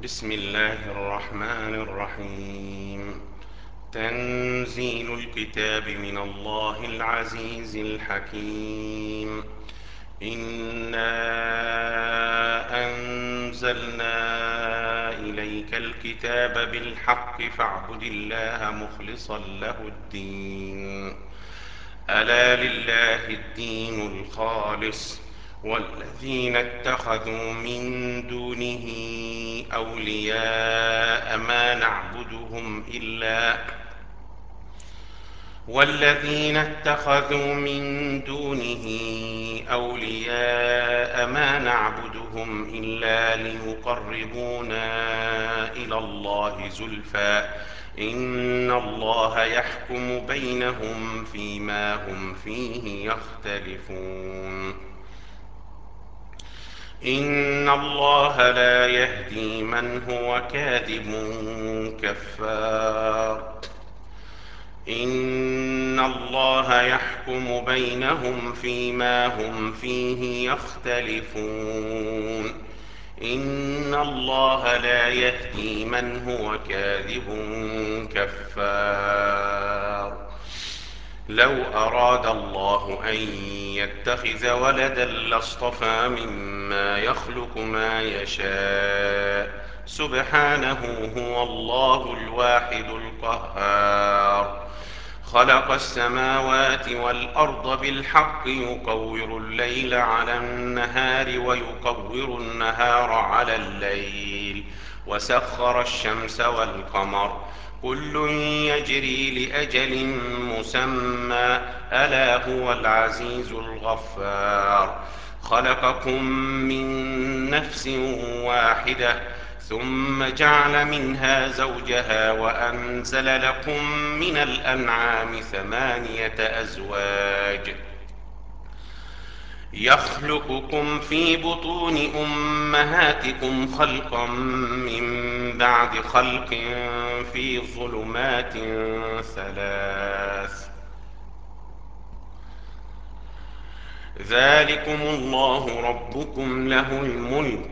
بسم الله الرحمن الرحيم. تنزيل الكتاب من الله العزيز الحكيم. إنا أنزلنا إليك الكتاب بالحق فاعبد الله مخلصا له الدين. ألا لله الدين الخالص، والذين اتخذوا من دونه أولياء ما نعبدهم إلا والذين اتخذوا من دونه أولياء ما نعبدهم إلا ليقربونا إلى الله زلفى إن الله يحكم بينهم فيما هم فيه يختلفون. إن الله لا يهدي من هو كاذب كفار. إن الله يحكم بينهم فيما هم فيه يختلفون. إن الله لا يهدي من هو كاذب كفار. لو أراد الله أن يتخذ ولدا لاصطفى مما يخلق ما يشاء سبحانه هو الله الواحد القهار. خلق السماوات والأرض بالحق يكور الليل على النهار ويكور النهار على الليل وسخر الشمس والقمر كل يجري لأجل مسمى ألا هو العزيز الغفار. خلقكم من نفس واحدة ثم جعل منها زوجها وأنزل لكم من الأنعام 8 أزواج يخلقكم في بطون أمهاتكم خلقا من بعد خلق في ظلمات 3. ذلكم الله ربكم له الملك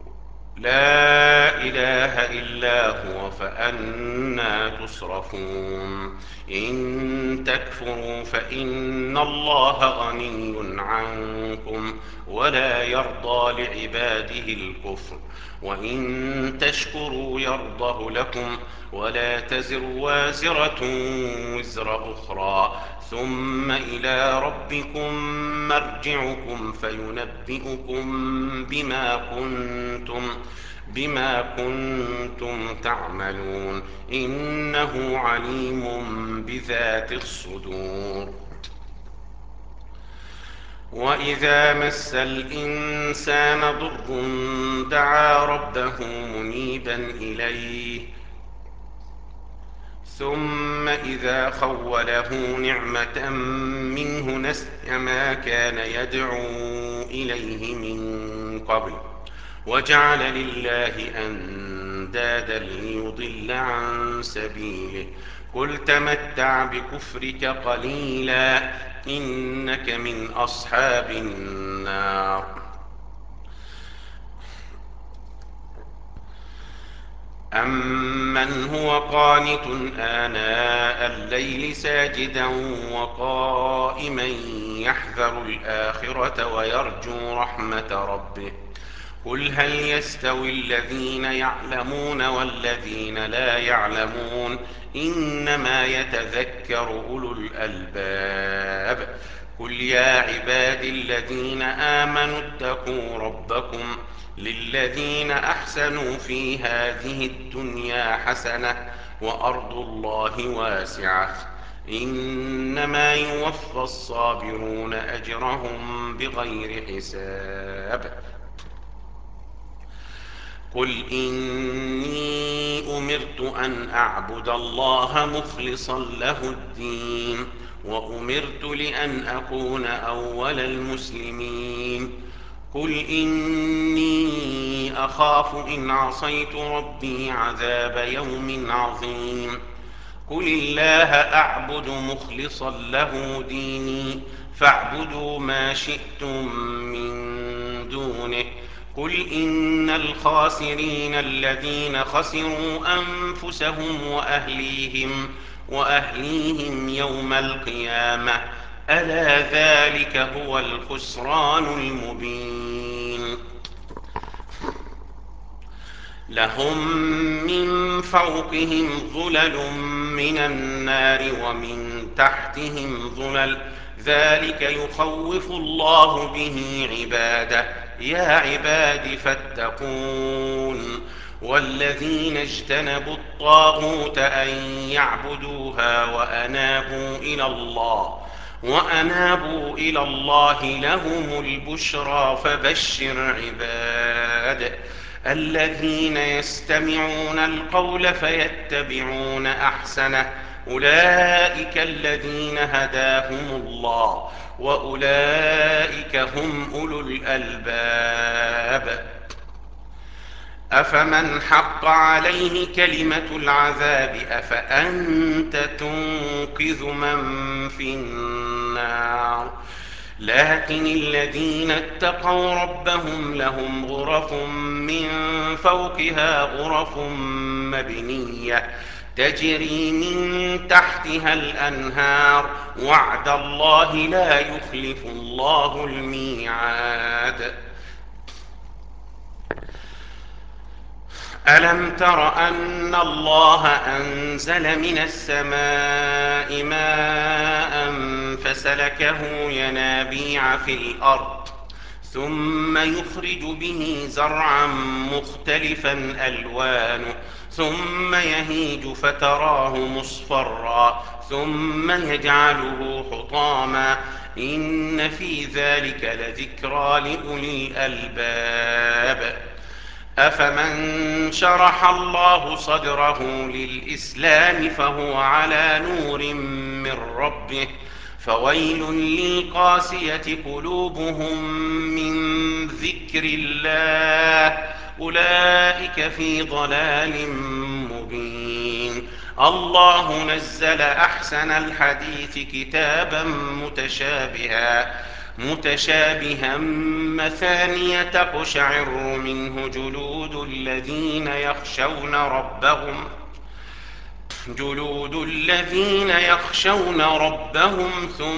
لا إله إلا هو فأنى تصرفون. إن تكفروا فإن الله غني عنكم ولا يرضى لعباده الكفر وإن تشكروا يرضه لكم ولا تزر وازرة وزر أخرى ثم إلى ربكم مرجعكم فينبئكم بما كنتم تعملون إنه عليم بذات الصدور. وإذا مس الإنسان ضر دعا ربه منيبا إليه ثم إذا خوله نعمة منه نسي ما كان يدعو إليه من قبل وجعل لله أندادا ليضل عن سبيله قل تمتع بكفرك قليلا إنك من أصحاب النار. أمن هو قانت آناء الليل ساجدا وقائما يحذر الآخرة ويرجو رحمة ربه قل هل يستوي الذين يعلمون والذين لا يعلمون إنما يتذكر أولو الألباب. قل يا عبادي الذين آمنوا اتقوا ربكم للذين أحسنوا في هذه الدنيا حسنة وأرض الله واسعة إنما يوفى الصابرون أجرهم بغير حساب. قل إني أمرت أن أعبد الله مخلصا له الدين وأمرت لأن أكون أول المسلمين. قل إني أخاف إن عصيت ربي عذاب يوم عظيم. قل الله أعبد مخلصا له ديني فاعبدوا ما شئتم من دونه قل إن الخاسرين الذين خسروا أنفسهم وأهليهم يوم القيامة ألا ذلك هو الخسران المبين. لهم من فوقهم ظلل من النار ومن تحتهم ظلل ذلك يخوف الله به عباده يا عباد فاتقون. والذين اجتنبوا الطاغوت أن يعبدوها وأنابوا إلى الله لهم البشرى فبشر عباد الذين يستمعون القول فيتبعون أحسنه أولئك الذين هداهم الله وأولئك هم أولو الألباب. أفمن حق عليه كلمة العذاب أفأنت تنقذ من في النار. لكن الذين اتقوا ربهم لهم غرف من فوقها غرف مبنية تجري من تحتها الأنهار وعد الله لا يخلف الله الميعاد. ألم تر أن الله أنزل من السماء ماء فسلكه ينابيع في الأرض ثم يخرج به زرعا مختلفا ألوانه ثم يهيج فتراه مصفرا ثم يجعله حطاما إن في ذلك لذكرى لأولي الألباب. أفمن شرح الله صدره للإسلام فهو على نور من ربه فويل للقاسية قلوبهم من ذكر الله أولئك في ضلال مبين. الله نزل أحسن الحديث كتابا متشابها مثانية تقشعر منه جلود الذين يخشون ربهم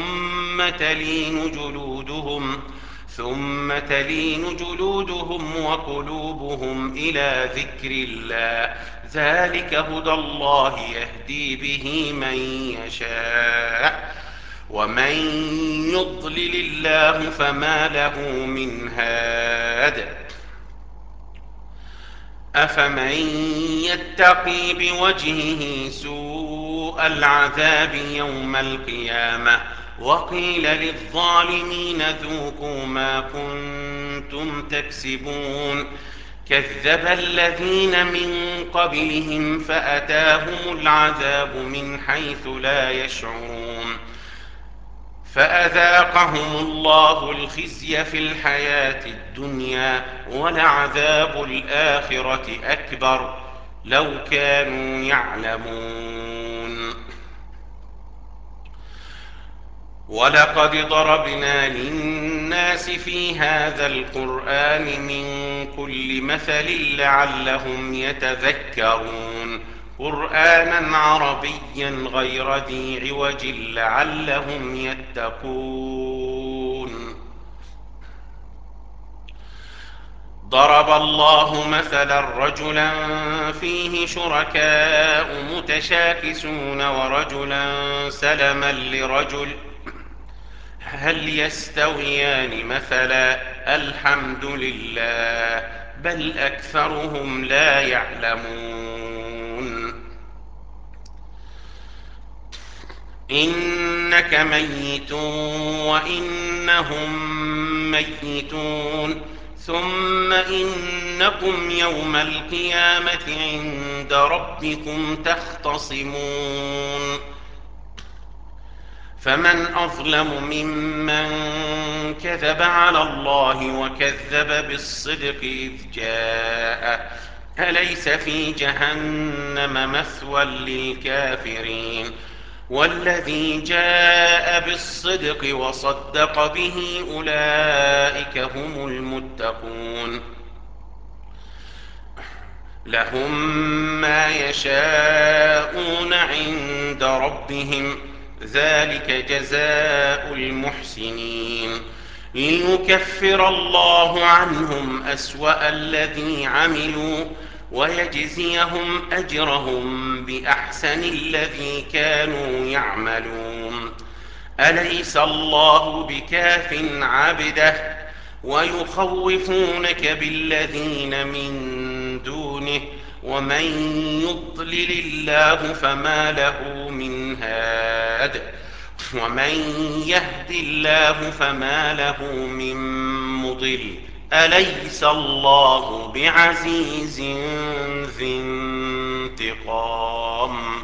ثم تلين جلودهم وقلوبهم إلى ذكر الله ذلك هدى الله يهدي به من يشاء ومن يضلل الله فما له من هاد. أفمن يتقي بوجهه سوء العذاب يوم القيامة وقيل للظالمين ذوقوا ما كنتم تكسبون كذب الذين من قبلهم فأتاهم العذاب من حيث لا يشعرون فأذاقهم الله الخزي في الحياة الدنيا ولعذاب الآخرة أكبر لو كانوا يعلمون. ولقد ضربنا للناس في هذا القرآن من كل مثل لعلهم يتذكرون قرآنا عربيا غير ذي عوج لعلهم يتقون. ضرب الله مثلا رجلا فيه شركاء متشاكسون ورجلا سلما لرجل هل يستويان مثلا الحمد لله بل أكثرهم لا يعلمون. إنك ميت وإنهم ميتون ثم إنكم يوم القيامة عند ربكم تختصمون فمن أظلم ممن كذب على الله وكذب بالصدق إذ جاءه أليس في جهنم مثوى للكافرين والذي جاء بالصدق وصدق به أولئك هم المتقون. لهم ما يشاءون عند ربهم ذلك جزاء المحسنين ليكفر الله عنهم أسوأ الذي عملوا ويجزيهم أجرهم بأحسن الذي كانوا يعملون أليس الله بكاف عبده ويخوفونك بالذين من دونه ومن يضلل الله فما له من هاد ومن يهد الله فما له من مضل أليس الله بعزيز ذي انتقام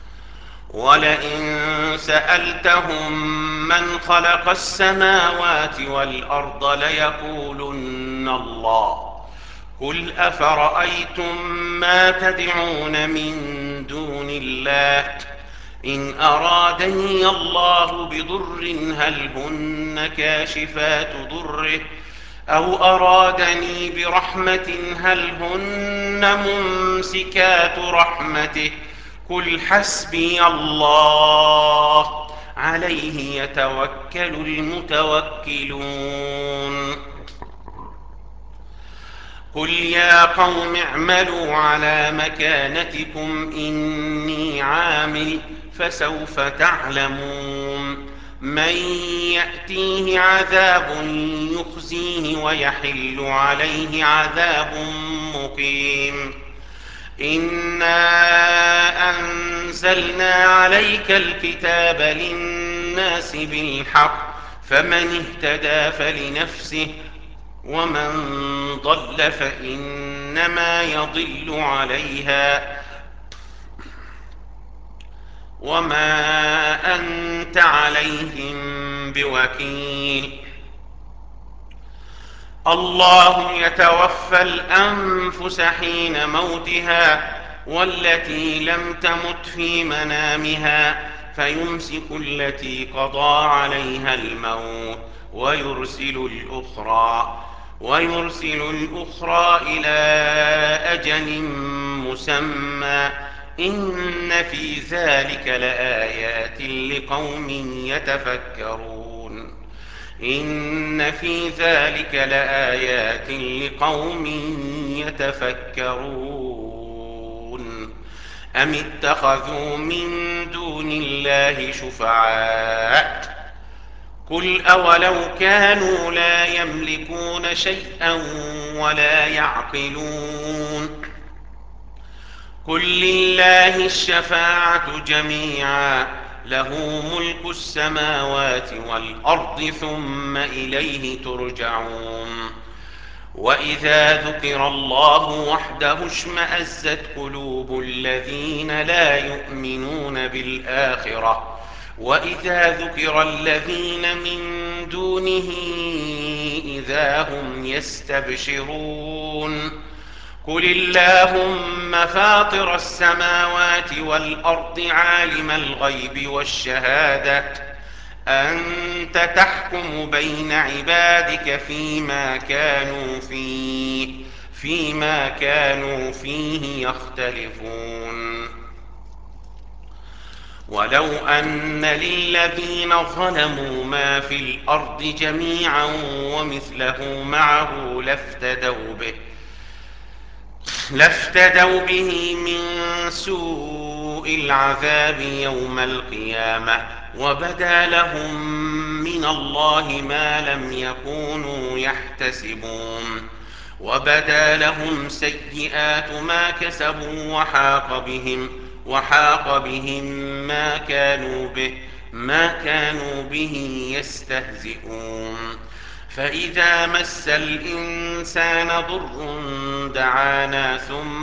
ولئن سألتهم من خلق السماوات والأرض ليقولن الله قل أفرأيتم ما تدعون من دون الله إن أرادني الله بضر هل هن كاشفات ضره أو أرادني برحمة هل هن ممسكات رحمته قل حسبي الله عليه يتوكل المتوكلون قل يا قوم اعملوا على مكانتكم إني عامل فسوف تعلمون من يأتيه عذاب يخزيه ويحل عليه عذاب مقيم إنا أنزلنا عليك الكتاب للناس بالحق فمن اهتدى فلنفسه ومن ضل فإنما يضل عليها وما أنت عليهم بوكيل الله يتوفى الأنفس حين موتها والتي لم تمت في منامها فيمسك التي قضى عليها الموت ويرسل الأخرى إلى أجل مسمى إن في ذلك لآيات لقوم يتفكرون إن في ذلك لآيات لقوم يتفكرون أم اتخذوا من دون الله شفعاء قل أولو كانوا لا يملكون شيئا ولا يعقلون قل لله الشفاعة جميعا له ملك السماوات والأرض ثم إليه ترجعون وإذا ذكر الله وحده اشمأزت قلوب الذين لا يؤمنون بالآخرة وإذا ذكر الذين من دونه إذا هم يستبشرون قل اللهم فاطر السماوات والأرض عالم الغيب والشهادة أنت تحكم بين عبادك فيما كانوا فيه يختلفون ولو أن للذين ظلموا ما في الأرض جميعا ومثله معه لافتدوا به من سوء العذاب يوم القيامة وبدا لهم من الله ما لم يكونوا يحتسبون وبدا لهم سيئات ما كسبوا وحاق بهم ما كانوا به يستهزئون فإذا مس الإنسان ضر دعانا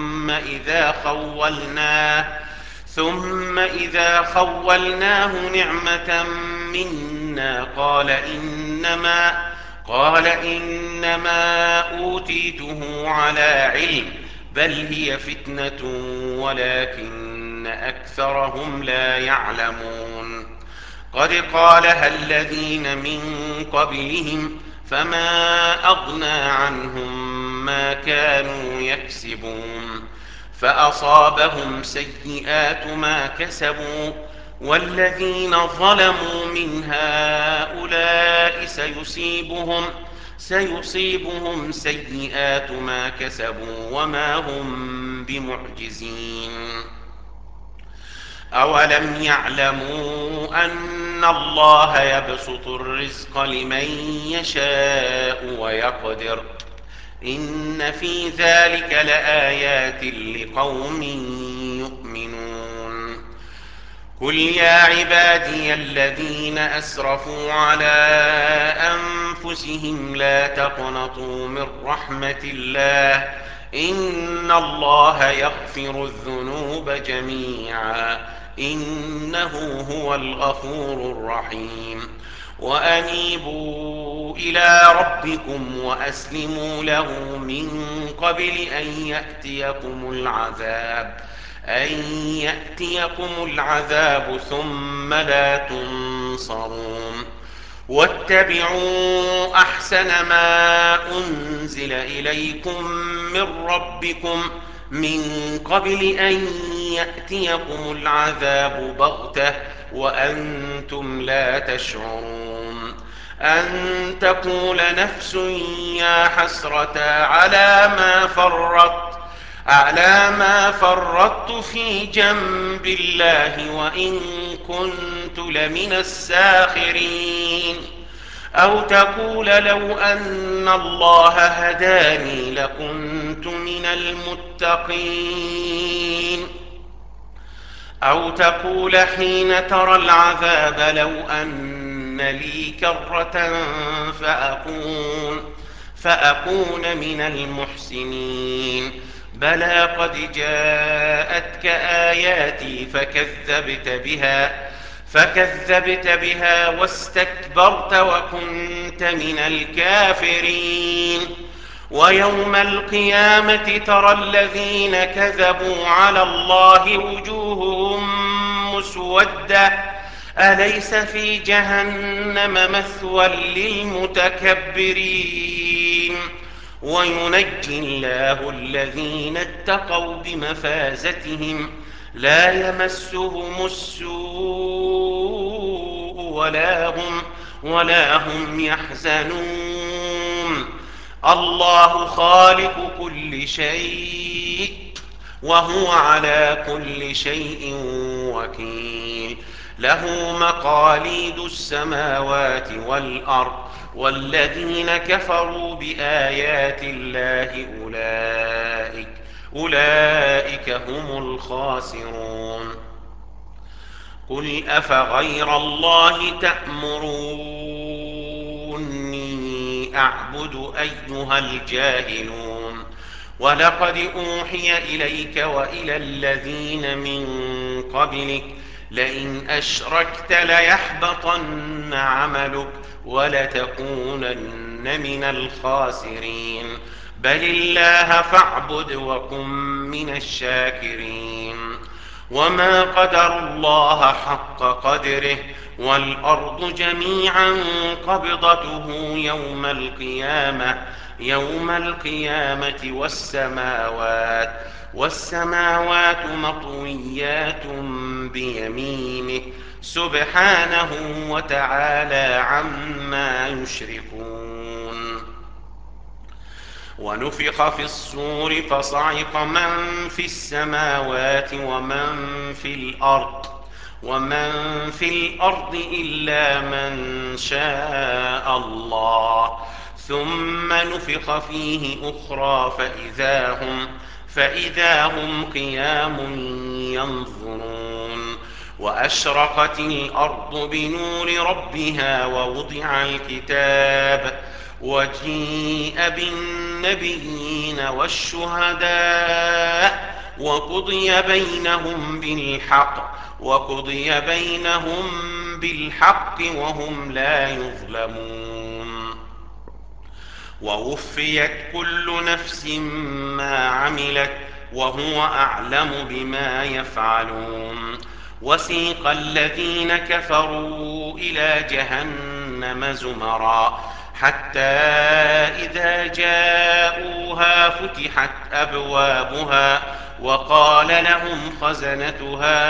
ثم إذا خولناه نعمة منا قال إنما أوتيته على علم بل هي فتنة ولكن أكثرهم لا يعلمون قد قالها الذين من قبلهم فما أغنى عنهم ما كانوا يكسبون فأصابهم سيئات ما كسبوا والذين ظلموا من هؤلاء سيصيبهم سيئات ما كسبوا وما هم بمعجزين. أولم يعلموا أن الله يبسط الرزق لمن يشاء ويقدر إن في ذلك لآيات لقوم يؤمنون. قل يا عبادي الذين أسرفوا على أنفسهم لا تقنطوا من رحمة الله إن الله يغفر الذنوب جميعا إنه هو الغفور الرحيم. وأنيبوا إلى ربكم وأسلموا له من قبل أن يأتيكم العذاب ثم لا تنصرون. واتبعوا أحسن ما أنزل إليكم من ربكم من قبل أن يأتيكم العذاب بغتة وأنتم لا تشعرون. أن تقول نفس يا حسرة على ما فرطت في جنب الله وإن كنت لمن الساخرين. أو تقول لو أن الله هداني لكنت من المتقين. أو تقول حين ترى العذاب لو أن لي كرة فأكون من المحسنين. بلى قد جاءتك آياتي فكذبت بها واستكبرت وكنت من الكافرين. ويوم القيامة ترى الذين كذبوا على الله وجوههم مسودة أليس في جهنم مثوى للمتكبرين. وينجي الله الذين اتقوا بمفازتهم لا يمسهم السوء ولا هم يحزنون. الله خالق كل شيء وهو على كل شيء وكيل. له مقاليد السماوات والأرض والذين كفروا بآيات الله أولئك هم الخاسرون. قل أفغير الله تأمروني أعبد أيها الجاهلون. ولقد أوحي إليك وإلى الذين من قبلك لئن أشركت ليحبطن عملك ولتكونن من الخاسرين. بل الله فاعبد وكن من الشاكرين. وما قدروا الله حق قدره والأرض جميعا قبضته يوم القيامة والسماوات مطويات بيمينه سبحانه وتعالى عما يشركون. ونفخ في الصور فصعق من في السماوات ومن في الأرض إلا من شاء الله ثم نفخ فيه أخرى فإذا هم قيام ينظرون. وأشرقت الأرض بنور ربها ووضع الكتاب وجيء بالنبيين والشهداء وقضي بينهم بالحق وهم لا يظلمون. ووفيت كل نفس ما عملت وهو أعلم بما يفعلون. وسيق الذين كفروا إلى جهنم زمرا حتى إذا جاءوها فتحت أبوابها وقال لهم خزنتها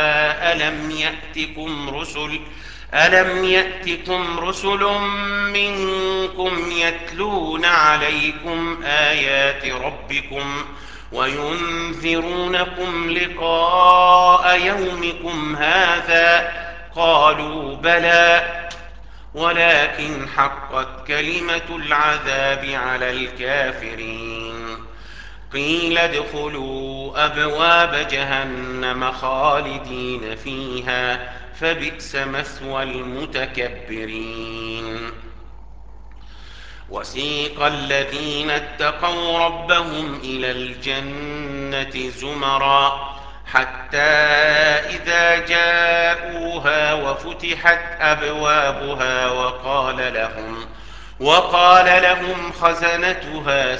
ألم يأتكم رسل منكم يتلون عليكم آيات ربكم وينذرونكم لقاء يومكم هذا؟ قالوا بلى، ولكن حقت كلمة العذاب على الكافرين. قيل ادخلوا أبواب جهنم خالدين فيها فبئس مثوى المتكبرين. وسيق الذين اتقوا ربهم إلى الجنة زمرا حتى إذا جاءوها وفتحت أبوابها وقال لهم خزنتها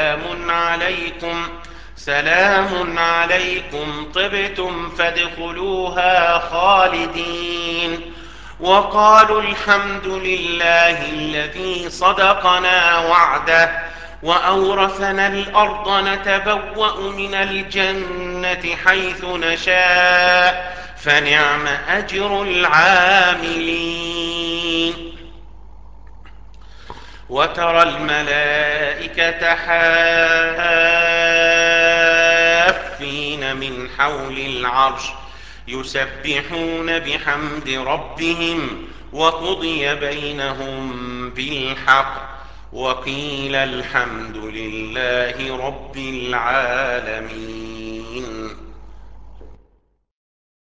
سلام عليكم طبتم فادخلوها خالدين. وقالوا الحمد لله الذي صدقنا وعده وأورثنا الأرض نتبوأ من الجنة حيث نشاء فنعم أجر العاملين. وترى الملائكة حافين من حول العرش يسبحون بحمد ربهم وقضي بينهم بالحق وقيل الحمد لله رب العالمين.